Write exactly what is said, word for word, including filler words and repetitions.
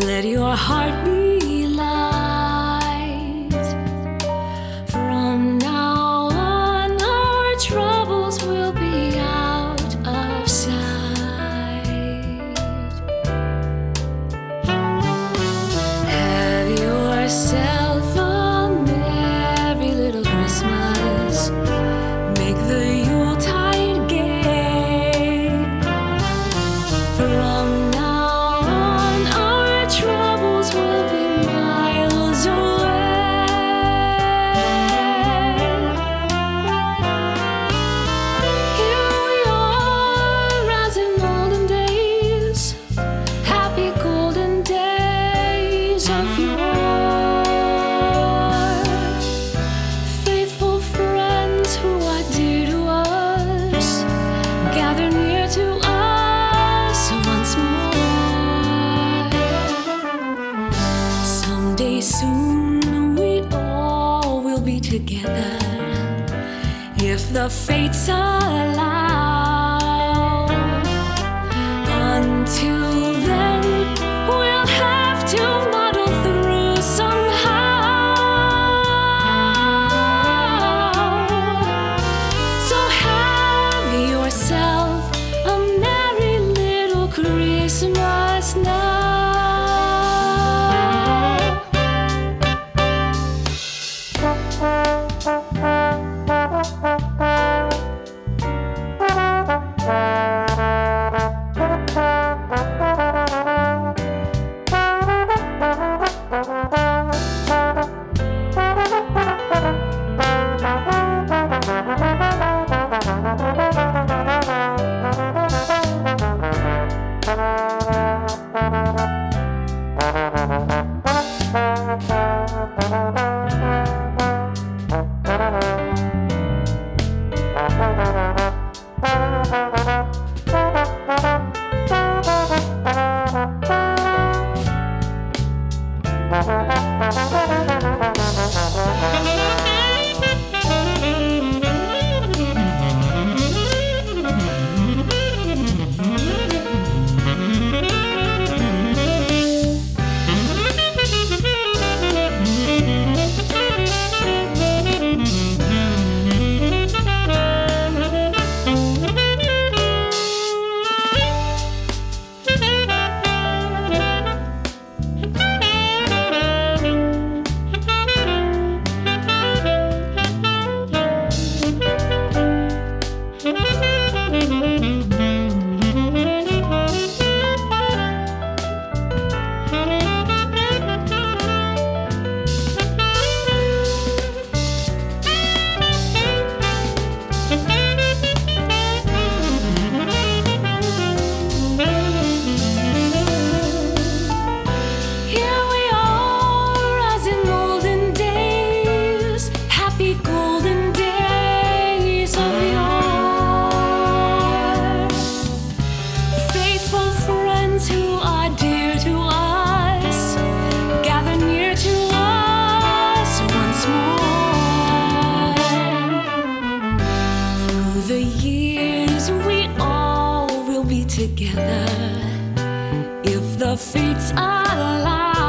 Let your heart be light. From now on, our troubles will be out of sight. Have yourself a merry little Christmas. Make the Yuletide gay. From now on, our troubles will be miles away. Here we are, as in olden days, happy golden days of yore. Faithful friends who are dear to us, gather near to us once more. Someday soon we all will be together, if the fates allow. Until then, we'll have to muddle through somehow. So have yourself a merry little Christmas now. Here we are, as in olden days, happy golden days of yore. Faithful friends who are dear to us, gather near to us once more. Through the years, we all will be together, if the fates allow.